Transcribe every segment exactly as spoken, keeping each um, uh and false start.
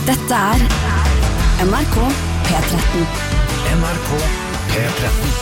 Dette er N R K P tretten. N R K P tretten.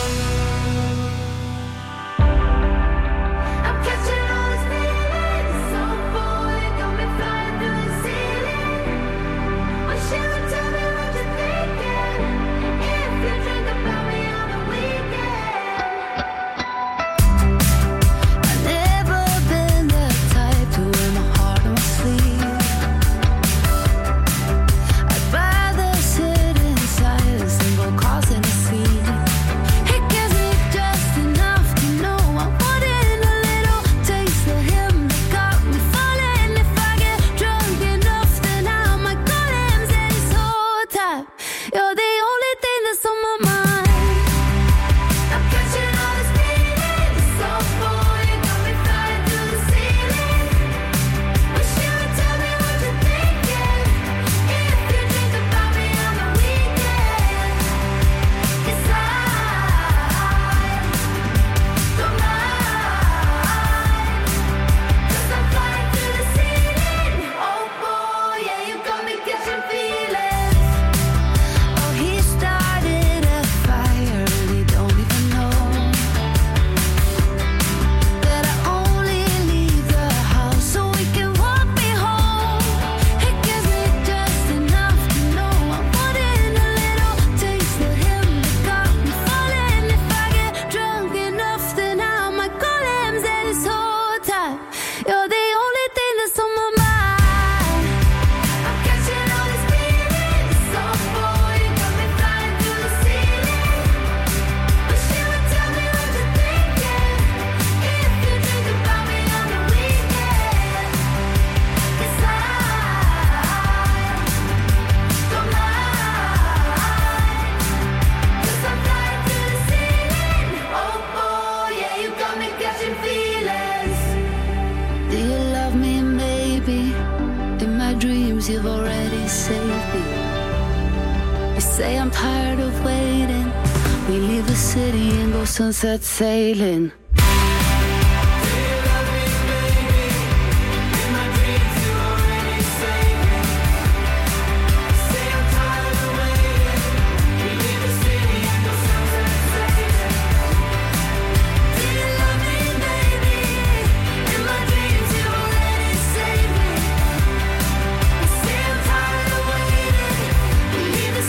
Sunset sailing.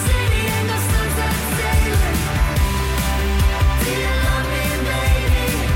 Do you love me, baby?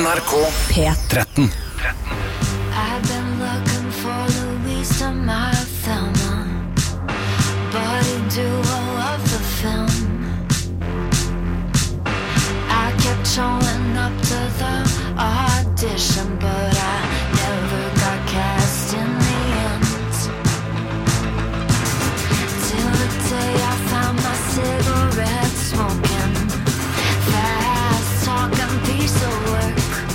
R K P tretten. I've been looking for Louisa, my Thelma, body duo of the film. I kept showing up to the audition, but I never got cast in the end. Till the day I found my cigarette smoking, fast talking piece of work.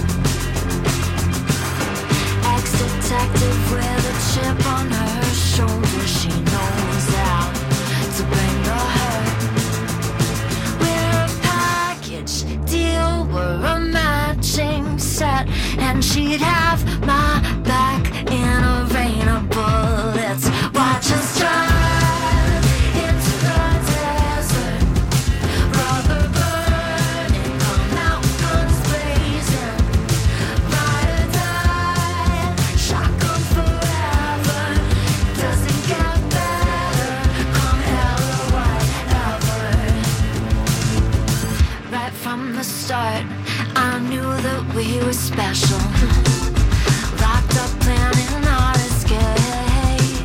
Ex-detective with a chip on her shoulder, she knows how to bring the hurt. We're a package deal, we're a matching set, and she'd have my back in a rain of bullets. Watch us drive into the desert, rubber burning, come out guns blazing, ride or die, shotgun forever, doesn't get better, come hell or whatever. Right from the start, I knew that we were special, locked up planning our escape.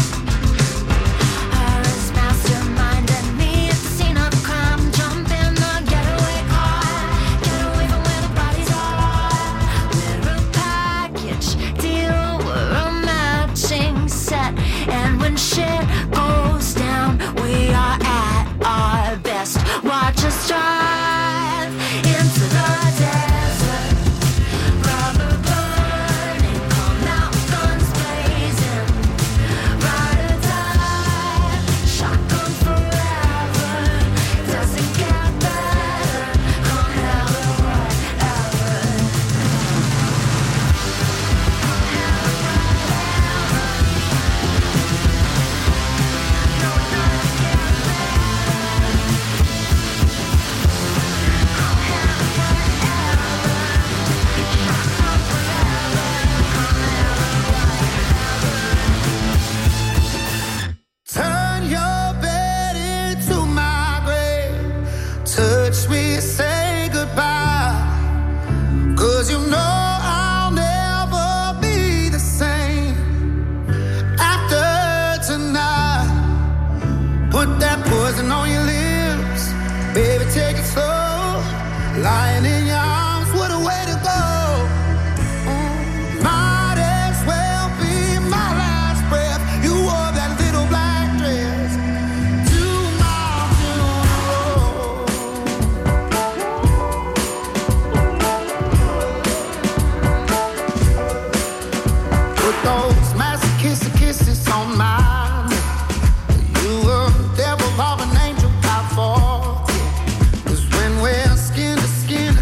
Her as mastermind and me at the scene of crime, jump in the getaway car, get away from where the bodies are. We're a package deal, we're a matching set, and when shit goes down, we are at our best. Watch us drive into the desert, rubber burning, come out guns blazing, ride or die, shotgun forever, doesn't get better, come hell or whatever. Turn your bed into my grave. Touch me, say goodbye. Cause you know I'll never be the same after tonight. Put that poison on your lips. Baby, take it slow. Lying in your arms, what a way to go. Might as well be my last breath. You wore that little black dress to my funeral. Put those masochistic kisses on my neck. You were the devil of an angel, I forget. 'Cause when we're skin to skin,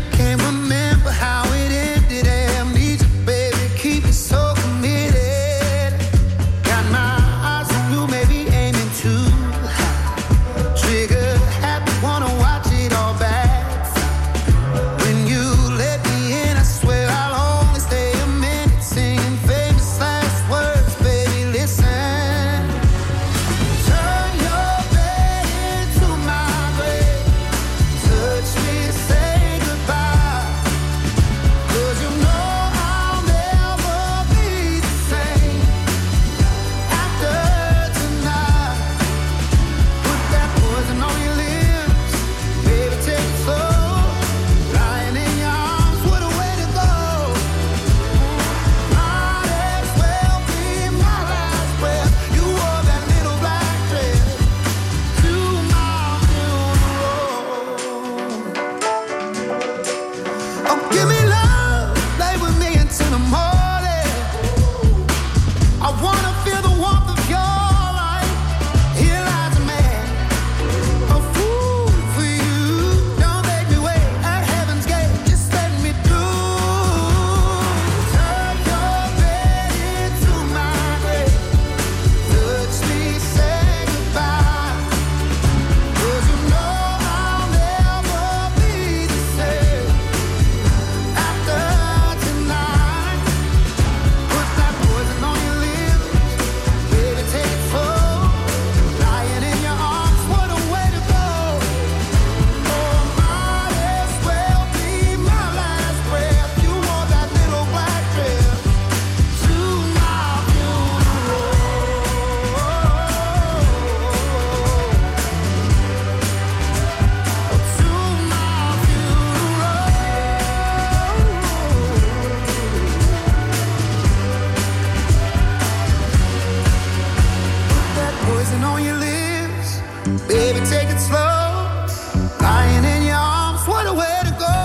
Baby, take it slow. Lying in your arms, what a way to go.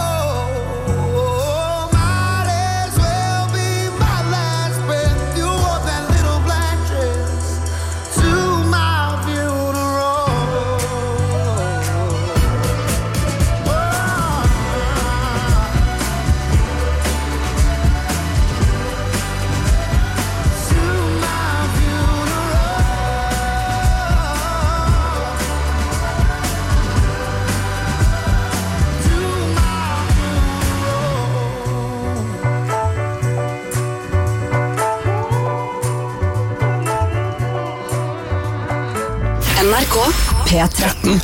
Might as well be my last breath. You wore that little black dress to my funeral. Oh. To my funeral. To my N R K P tretten.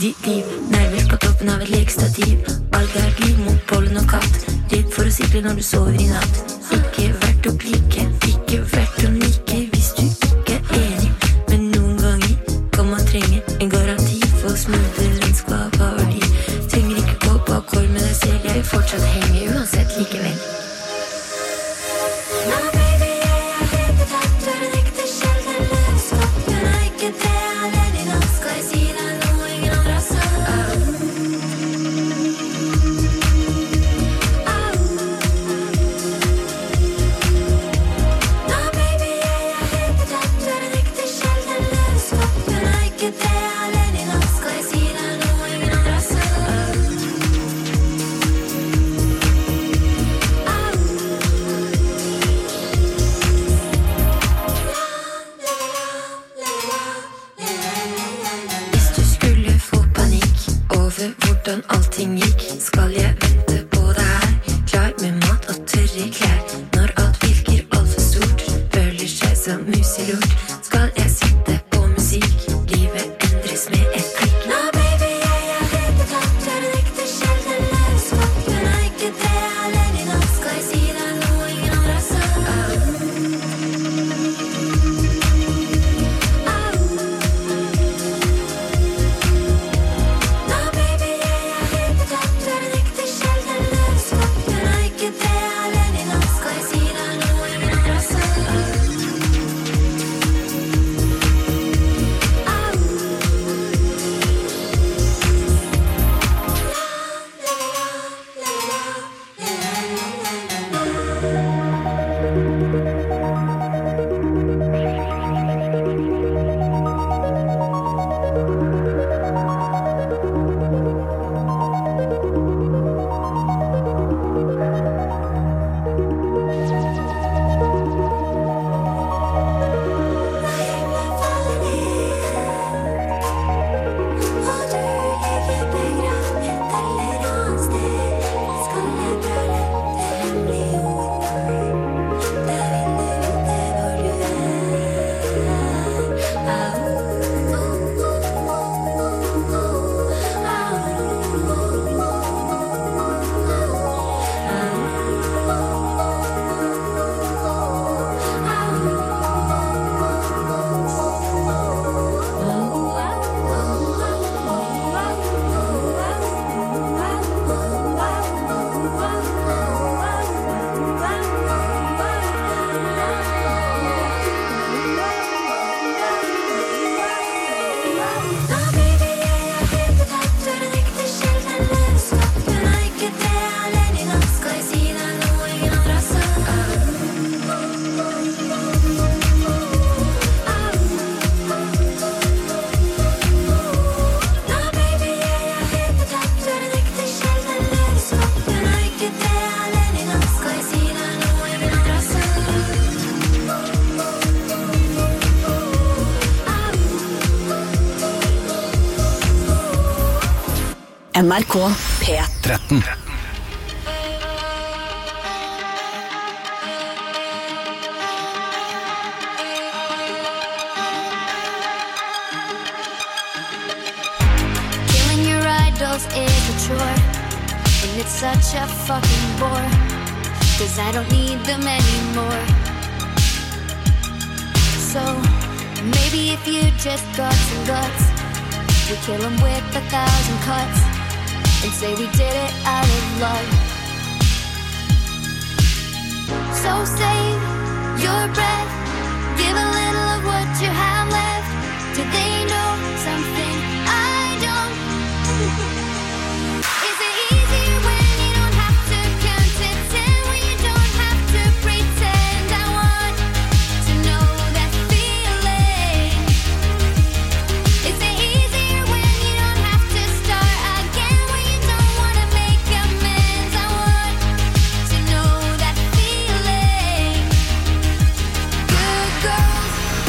lydig liv. Nerver på toppen av et lekestativ. Alt er liv mot pollen og katt. Redd for å sikre når du sover i natt. Ikke verdt å like, ikke verdt å like. Hvis du ikke er enig, men noen ganger kan man trenge en garanti for smoothe landskap av verdi. Trenger ikke gå på akkord med deg selv. Jeg vil fortsatt henge uansett likevel. Nå baby, jeg er helt betatt. Du er en ekte sjelden lønnskap. Men er ikke det alene i natt. Skal jeg si deg noe ingen andre har sagt? Nå baby, jeg er helt betatt. Du er en ekte sjelden lønnskap. Men er ikke det alene i natt. Skal jeg si deg noe ingen andre har sagt? Hvis du skulle få panikk over hvordan allting gikk, skal jeg vente på deg her, klar med mat og tørre klær. Når alt virker alt for stort, føler seg som mus i lort, skal jeg sitte på musikk, livet endres med et klikk. Nå baby, jeg er helt betatt, du er en ekte sjelden lønnskap. Men er ikke det alene i natt, skal jeg si deg noe ingen andre har sagt? Nå baby, jeg er helt betatt, du er en ekte sjelden lønnskap. Men er ikke det alene i natt, skal jeg si deg noe ingen andre har sagt? Nå baby, jeg er helt betatt, du er en ekte sjelden lønnskap. Men er ikke det alene i natt, skal jeg si deg noe ingen andre har sagt? Nå baby, jeg er helt betatt, du er en ekte sjelden lønnskap. Men er ikke det alene i natt, skal jeg si deg noe ingen andre har sagt? N R K P tretten. Killing your idols is a chore, and it's such a fucking bore, 'cause I don't need them anymore. So, maybe if you just got some guts, we kill them with a thousand cuts, and say we did it out of love. So save your breath, give a little of what you have left. Do they know something I don't? Is it easier when you don't have to count to ten, when you don't have to pretend? I want to know that feeling. Is it easier when you don't have to start again, when you don't want to make amends? I want to know that feeling. Good girls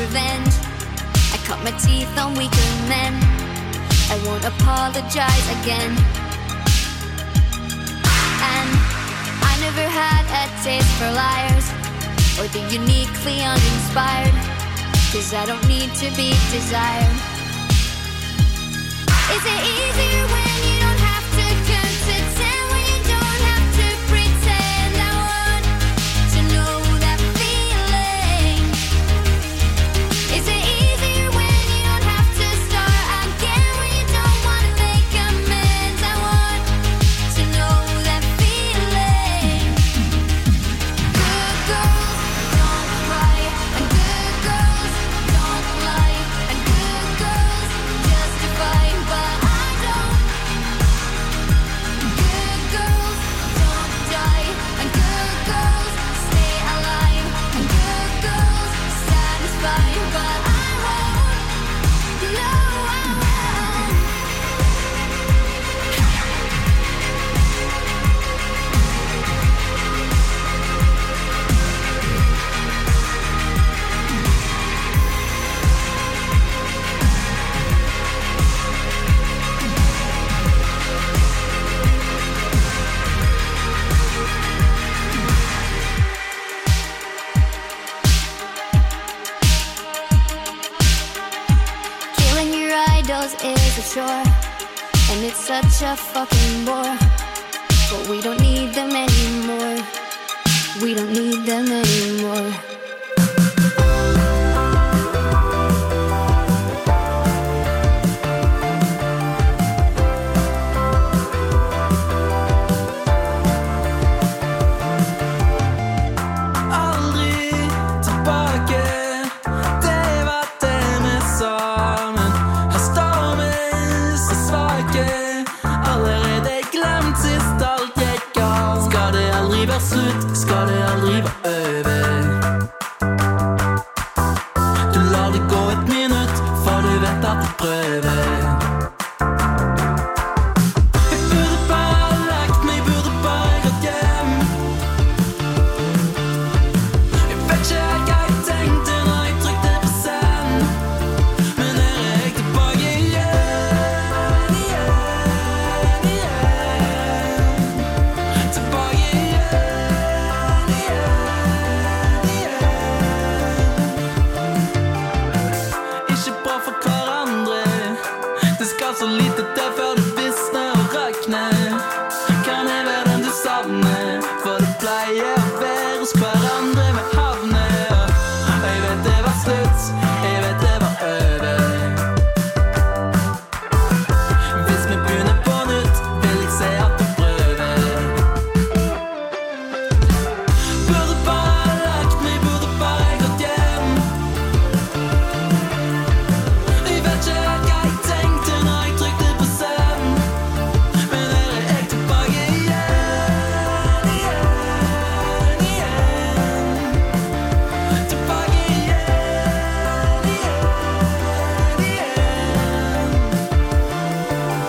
revenge. I cut my teeth on weaker men. I won't apologize again. And I never had a taste for liars or the uniquely uninspired, 'cause I don't need to be desired. Is it easier when you don't have to count to ten, when you don't have to pretend? I want to know that feeling. Is it easier when you don't have to start again, when you don't want to make amends? I want to know that feeling. Good girls don't cry, and good girls don't lie, and good girls justify, but I don't. Good girls don't die, and good girls stay alive, and good girls satisfy, but I won't. No, I won't. Killing your idols is a chore, and it's such a fucking bore. But we don't need them anymore. We don't need them anymore. Aldri tilbake. Det var det vi sammen. Her står vi så svake. Allerede glemt sist alt gikk galt. Skal det aldri være slutt? Skal det aldri være over? Du lar det gå et minutt, for du vet at du prøver. Jeg burde bare lagt meg, burde bare gått hjem. Jeg vet ikke hva jeg tenkte når jeg trykte på send, men her er jeg tilbake igjen, igjen, igjen. Tilbake igjen, igjen, igjen. Ikke bra for hverandre. Det skal så lite til før det visner og rakner. Kan jeg være den du savner? For det pleier å være hos hverandre med havner. Jeg vet det var slutt, jeg vet det var over. Hvis vi begynner på nytt, vil jeg si at du prøver. Burde bare lagt meg, burde bare gått hjem. Jeg vet ikke hva jeg tenkte når jeg trykte på send, men her er jeg tilbake igjen, igjen, igjen. Tilbake igjen, igjen, igjen.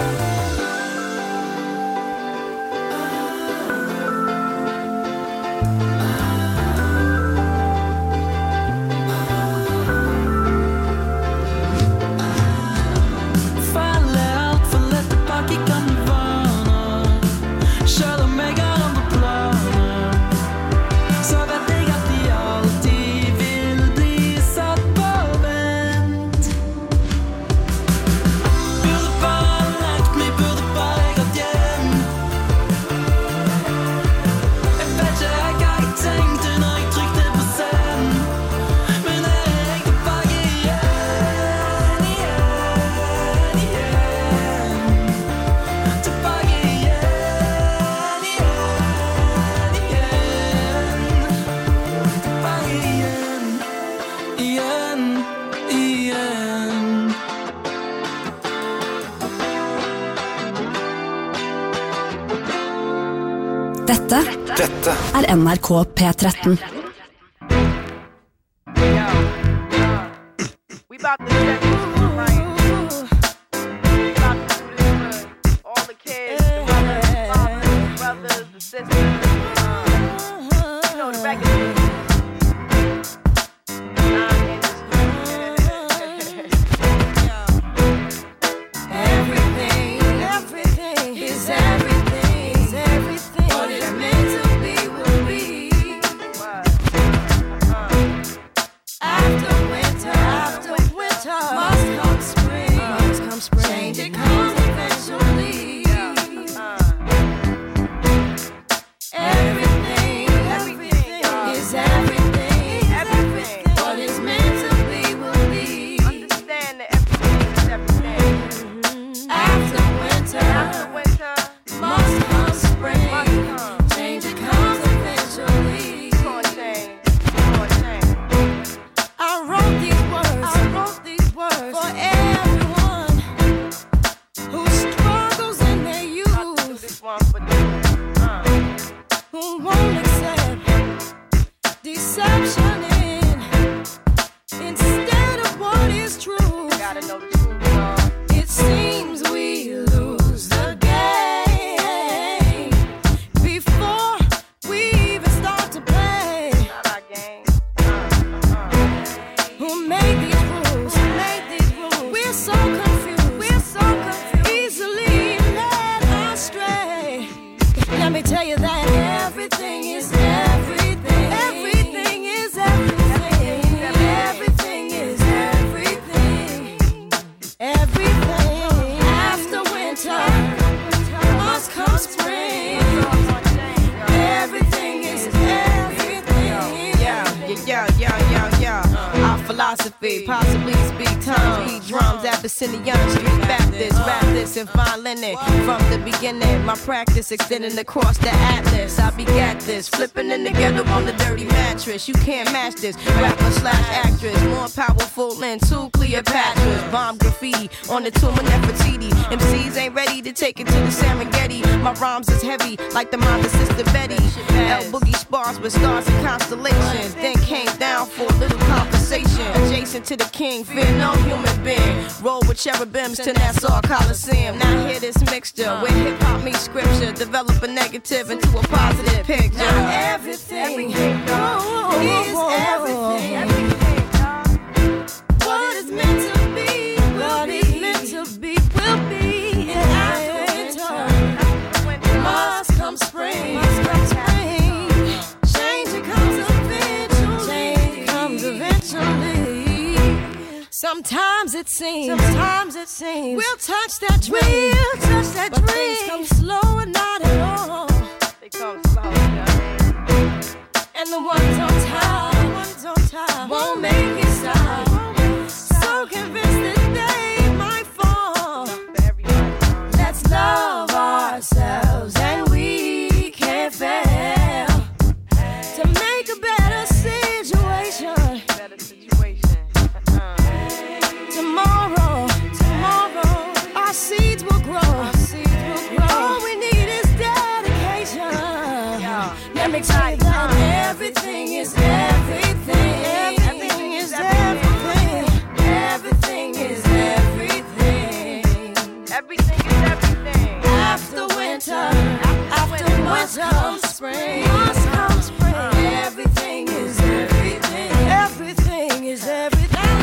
Faller alt for lett tilbake, kan det vaner. Selv om jeg har andre planer, så vet jeg at de alltid vil bli satt på vent. Burde bare lagt meg, burde bare gått hjem. Jeg vet ikke hva jeg tenkte når jeg trykte på send, men her er jeg tilbake igjen, igjen, igjen. Tilbake igjen, igjen, igjen. Tilbake igjen, igjen, igjen. Dette Dette er N R K P tretten. We about to set this tonight. We about to do this for all the kids, the mothers, the fathers, the brothers, the sisters. Uh, you know the record. Nine industry. who won't accept deception in instead of what is true. Gotta know the truth, y'all. It seems we lose the game before we even start to play. Not our game. Uh, uh, Who made these rules? Who made these rules? We're so confused. We're so confused. Easily led astray. Let me tell you that everything is everything. Everything is everything. Everything is everything. Everything. After winter must come spring. Everything is everything. Yeah, yeah, yeah, yeah, yeah. Our philosophy, possibly speak tongues, beat drums, Abyssinian, Street Baptist, rap this and fine linen. From the beginning, my practice extending across the atlas. I begat this, flipping in together on the dirty mattress. You can't match this, rapper slash actress, more powerful than two Cleopatras. Bomb graffiti on the tomb of Nefertiti. M Cs ain't ready to take it to the Serengeti. My rhymes is heavy like the mind of Sister Betty. L Boogie spars with stars and constellations. Then came down for a little conversation. Adjacent to the king, fear no human being. Roll with cherubims to Nassau Coliseum. Now hear this mixture where hip hop meets scripture. Develop a negative into a positive picture. Now everything, everything oh, is everything. everything, y'all. What is meant to be, what is meant to be, will be. And after winter must come spring. Must come spring. Change it comes eventually. Change comes eventually. Sometimes it seems, sometimes it seems we'll touch that dream, we'll touch that but dream. Things come slow and not at all. They come slow, you know what I mean? And the ones on top, the ones on top won't make it stop. So convinced that they might fall. For everybody, Let's love ourselves and we can't fail to make a better situation. better situation. Uh, Tomorrow, tomorrow, our seeds will grow. Our seeds will grow. All we need is dedication. Let me tell you that everything is everything. Everything is everything. Everything is everything. everything is everything. After winter, after winter comes spring. Must come spring. Everything is everything. Everything is everything.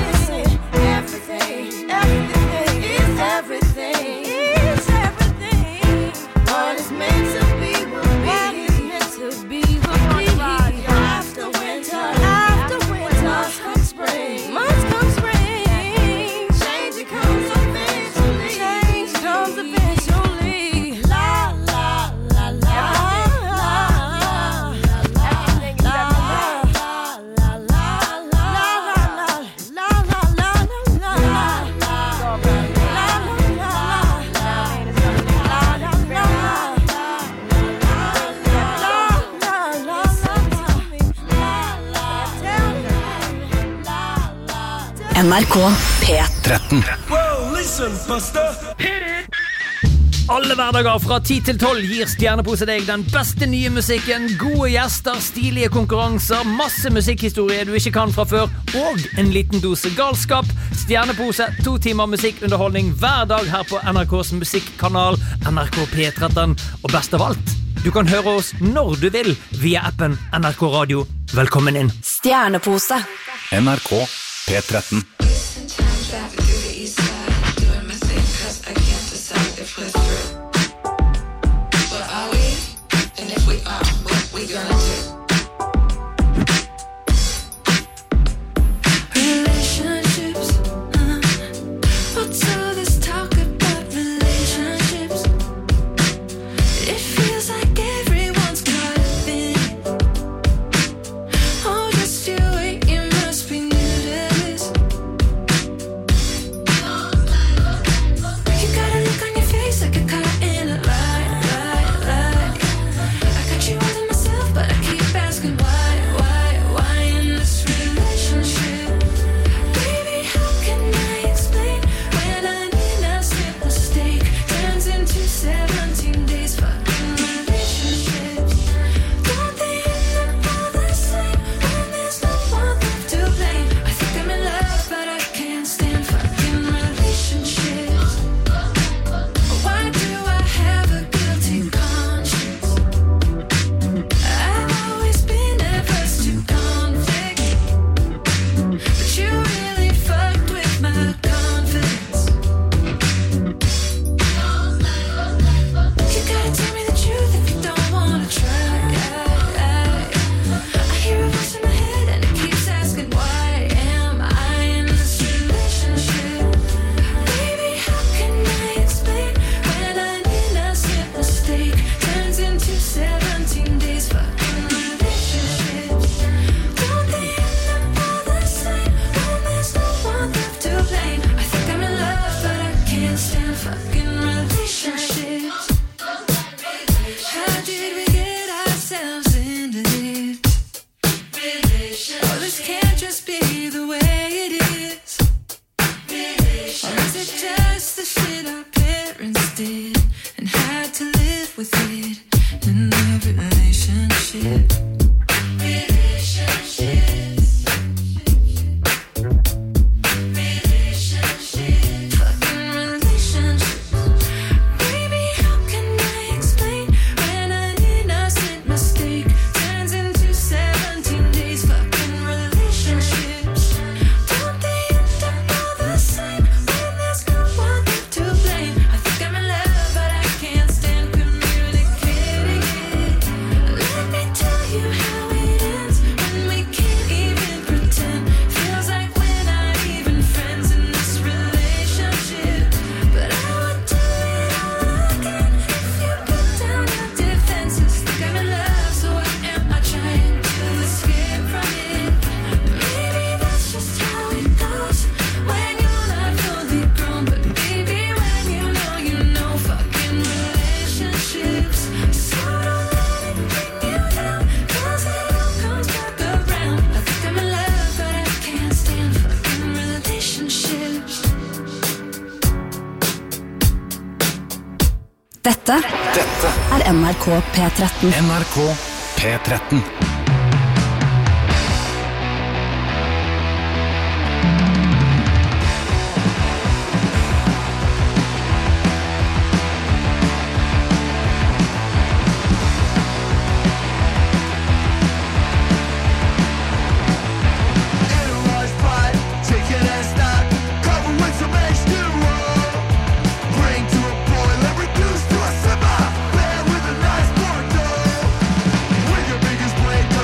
Everything, everything is everything. Is everything. What is meant to be will be. What is meant to be will be. After winter, after winter must come spring. Must come spring. Change it comes eventually. Change comes eventually. La la la la la la Everything is la everything. la la la la la la la. N R K P tretten. Alle hverdager fra ti til tolv gir Stjernepose deg den beste nye musikken, gode gjester, stilige konkurranser, masse musikkhistorie du ikke kan fra før, og en liten dose galskap. Stjernepose, to timer musikkunderholdning hver dag her på N R K's musikkanal, N R K P tretten. Og best av alt, du kan høre oss når du vil via appen N R K Radio. Velkommen inn. Stjernepose. N R K P tretten. Relationships, uh, what's all this talk about relationships? It feels like everyone's caught up in it. Oh, just you wait, you must be new to this. You got a look on your face like a caught in a lie, lie, lie. I got you all to myself, but I keep asking why, why, why in this relationship? Baby, how can I explain when an innocent mistake turns into seventeen days fucking relationship? seventeen days fucking relationships. Don't they end up all the same when there's no one left to blame? I think I'm in love, but I can't stand fucking relationships. How did we get ourselves into this? Oh, this can't just be the way it is. Or is it just the shit our parents did and had to live with it in every relationship? Relationships. Relationships. Fucking relationships. Baby, how can I explain when an innocent mistake turns into seventeen days? Fucking relationships. Don't they end up all the same when there's no one left to blame? I think I'm in love, but I can't stand communicating it. Let me tell you how it ends when we can't even pretend. Feels like we're not even friends in this relationship. But I would do it all again if you put down your defenses. Think I'm in love, so what am I trying to escape from it? Maybe that's just how it goes when you're not fully grown. But baby, when you know, you know, fucking relationships. So don't let it bring you down, 'cause it all comes back around. I think I'm in love, but I can't stand fucking relationships. Dette Dette er N R K P tretten. N R K P tretten. Analyze pot, take it as stock, cover with some H two O. Bring to a boil and reduce to a simmer. Bear with a nice Bordeaux. With your biggest blade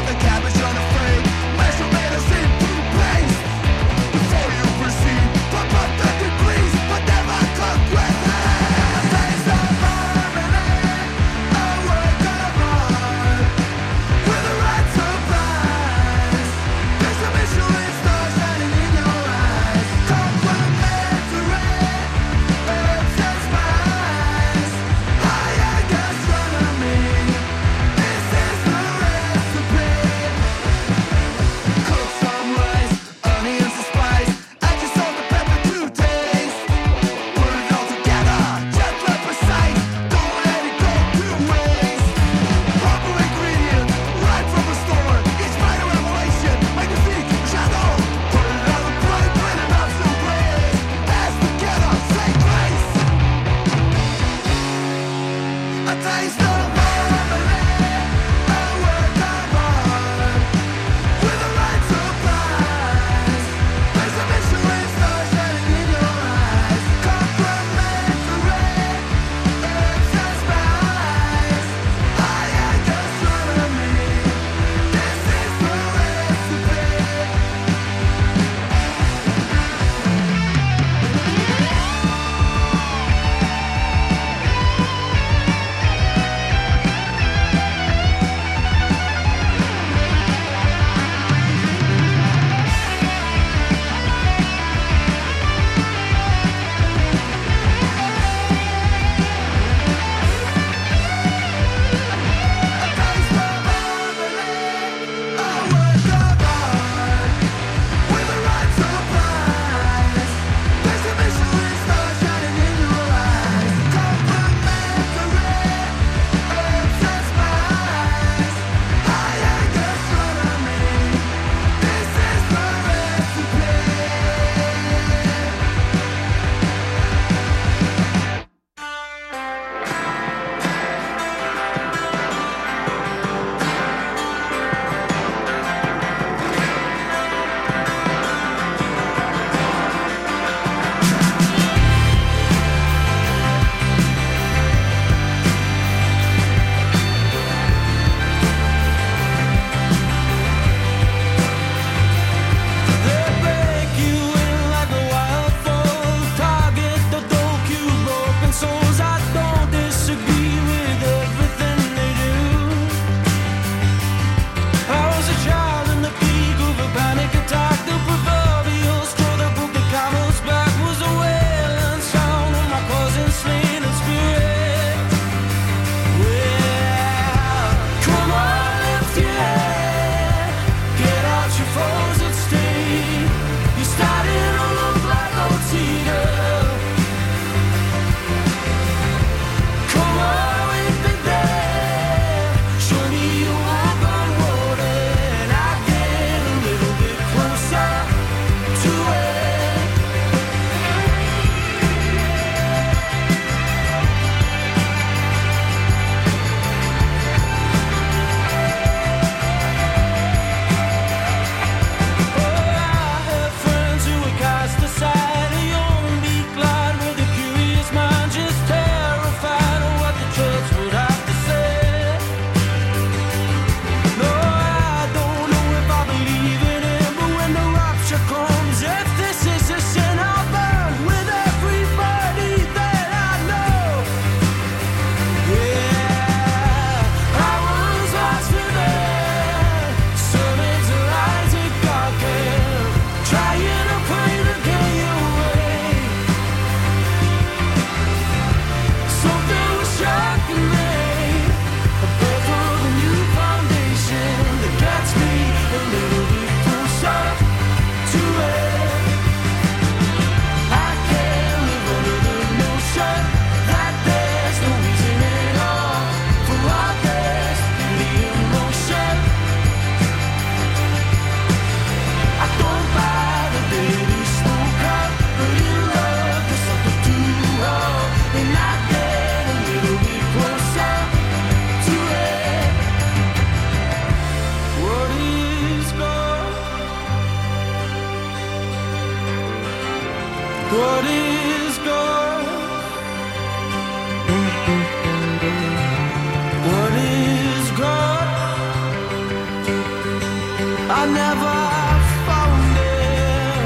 never found it.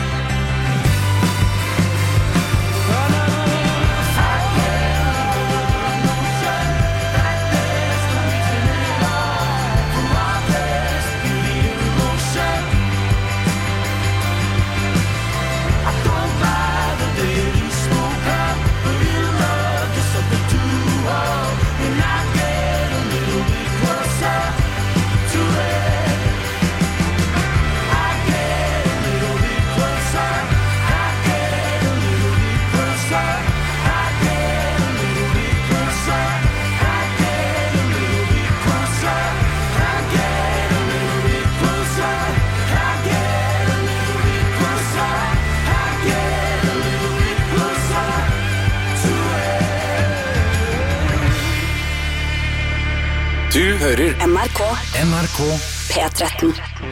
I never found it. No shame like this, no reason at all for my best beauty and emotion. I don't buy the day you spoke up, but in love there's something to hold. When I get a little bit closer to it, I get a little bit closer. I get a little bit closer. I get a little bit closer. I get a little bit closer. I get a little bit closer. I get a little bit closer. I get a little bit closer to it. Du hører N R K N R K P tretten.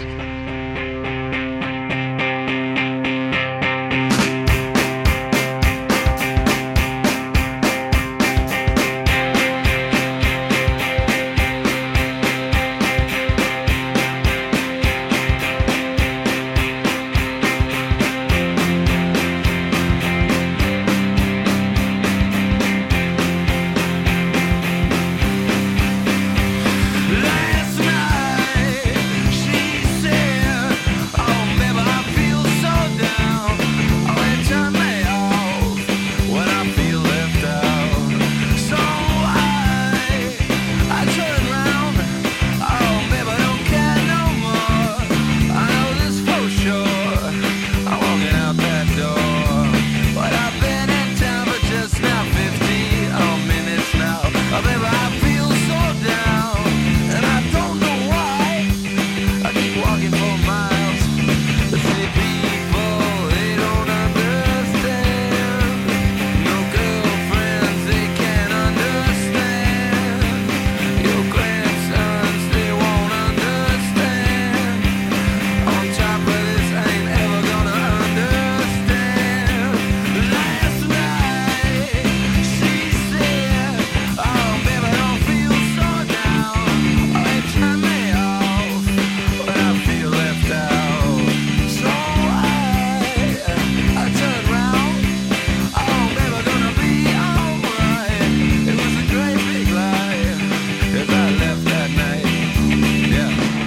Last night she said, "Oh baby, I feel so down. Oh, it turned me off when I feel left out." So I, I turned round. Oh baby, I don't care no more. I know this for sure. I'm walking out that door, but I've been in town for just now fifteen oh, minutes now. Oh baby, I feel so down, and I don't know why. I keep walking for miles. The city people, they don't understand. No girlfriends, they can't understand. Your grandsons, they won't understand. On top of this, I ain't ever gonna understand. Last night she said, "Oh baby, I don't feel so down. Oh, it turned me off when I feel left out." So I, I turned round. Oh baby, gonna be alright. It was a great big lie if I left that night. Yeah.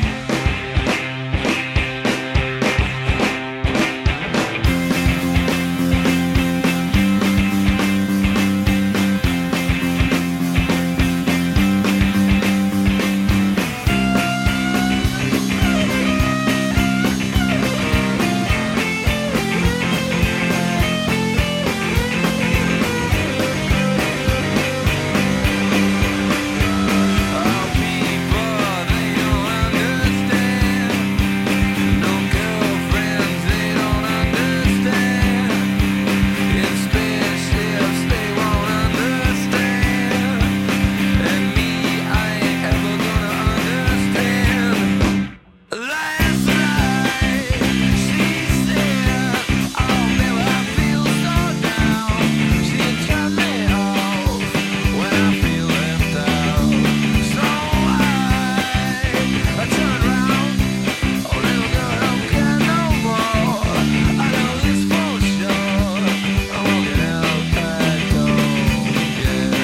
All people, they don't understand. No girlfriends, they don't understand. In spaceships, they won't understand. And me, I ain't ever gonna understand. Last night she said, "Oh baby, I feel so down." She turned me off when I feel left out. So I, I turned round. Oh little girl, I don't care no more. I know this for sure. I'm walking out that door. Yeah.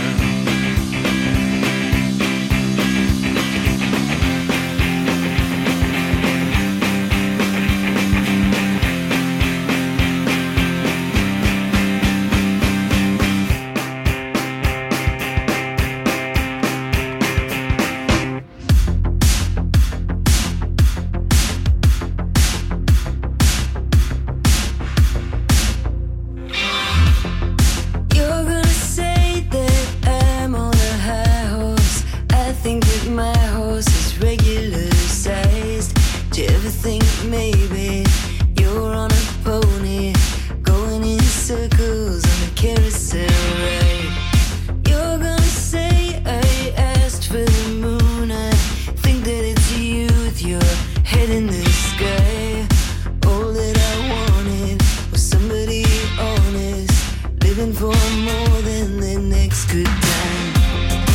You're gonna say that I'm on a high horse. I think that my horse is regular sized. Do you ever think maybe you're on a pony going in circles on a carousel ride? You're gonna say I asked for the moon. I think that it's you with your head in the sky. All that I wanted was somebody honest, living for more than the next good time.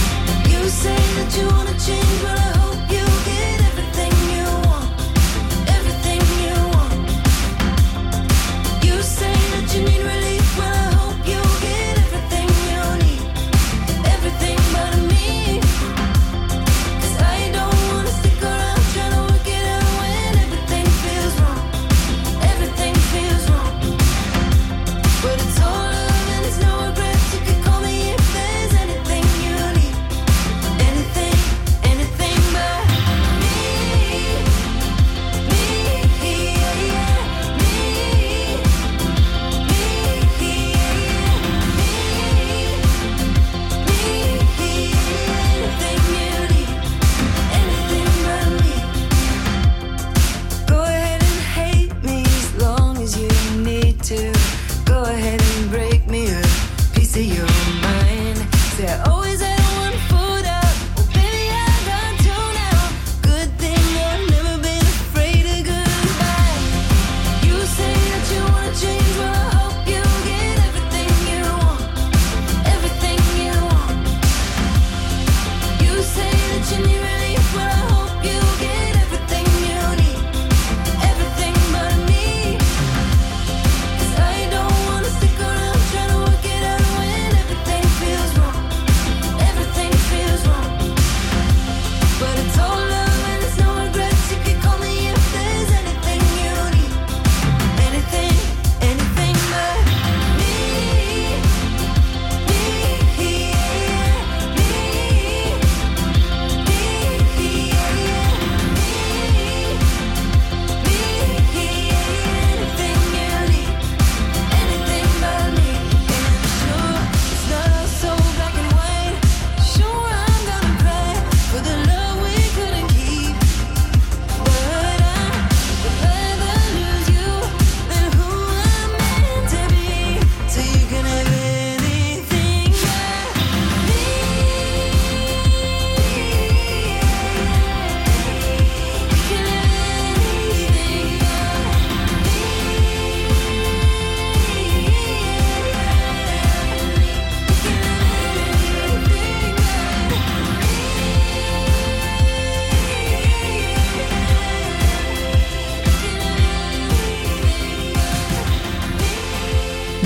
You say that you wanna change, but I hope you get everything you want.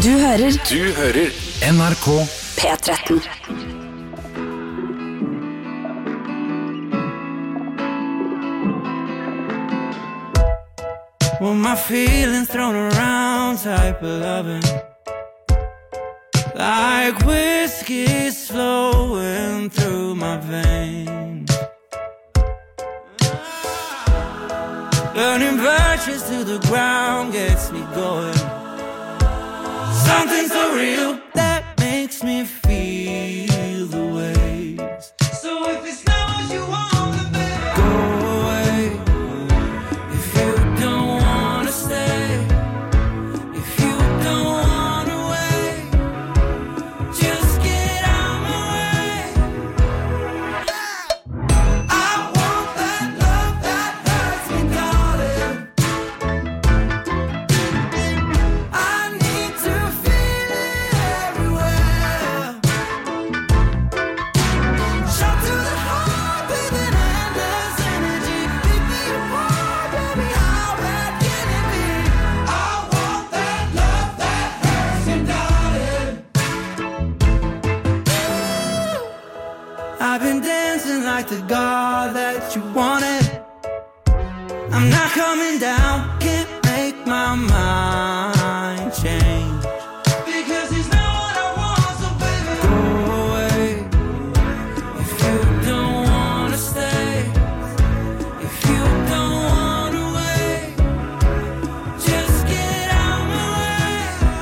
Du hører Du hører N R K P tretten. Well, my feelings thrown around type of loving, like whiskey flowing through my veins. Burning birches to the ground gets me going. Something so real that makes me feel the waves. So if it's not what you want, then baby, go away. If you don't wanna stay, if you don't wanna wait, just get out my way. I want that love that hurts me, darling. I need to feel it everywhere. Shot to the heart with an endless energy. Pick me apart, baby, how bad can it be? I want that love that hurts me, darling. I've been dancing like the god that you wanted. I'm not coming down, can't make my mind change. Because it's not what I want, so baby, go away. If you don't wanna stay, if you don't wanna wait, just get out my way.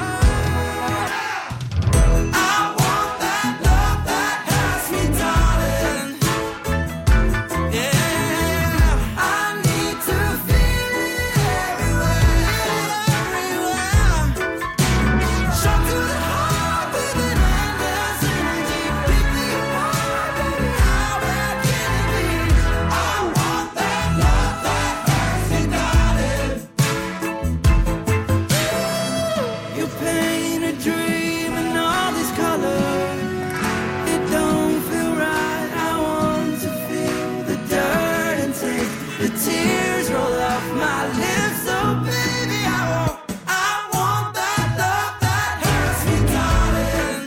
I want that love that hurts me, darling. Yeah, I need to feel it everywhere, everywhere. Shot to the heart with an endless energy. Pick me apart, baby, how bad can it be? I want that love that hurts me, darling. You paint a dream in all these colors. It don't feel right. I want to feel the dirt and take the tears roll off my lips. So baby, I want, I want that love that hurts me, darling.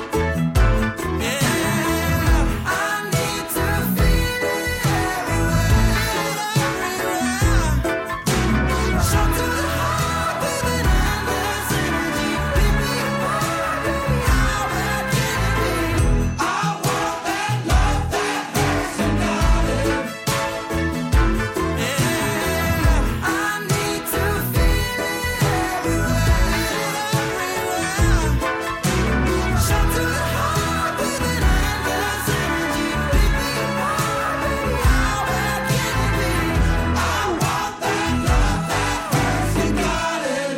Yeah, I need to feel it everywhere, everywhere. Shot to the heart with an endless energy. Pick me apart, baby, how bad can it be? I want that love that hurts me, darling. Yeah, I need to feel it everywhere, everywhere. Shot to the heart with an endless energy. Pick me apart, baby, how bad can it be? I want that love that hurts me, darling.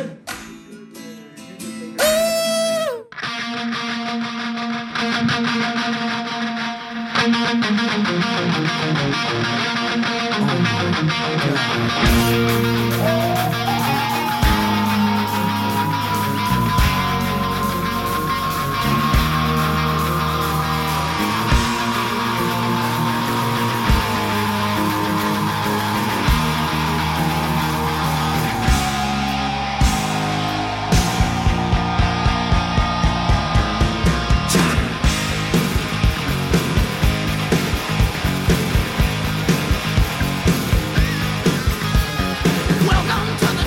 Welcome to the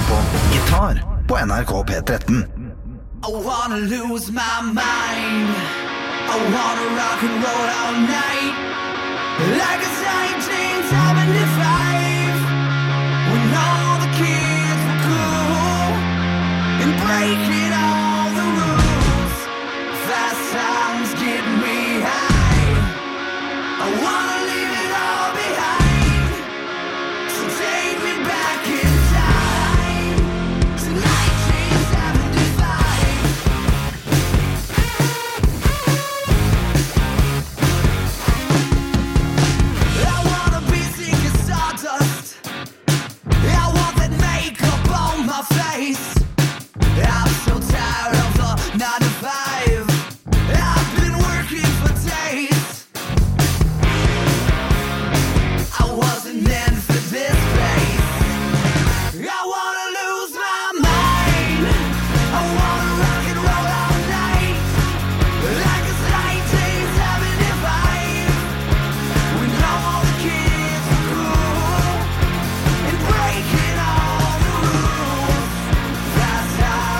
på Gitar på N R K P tretten. I wanna lose my mind. I wanna rock and roll all night. Like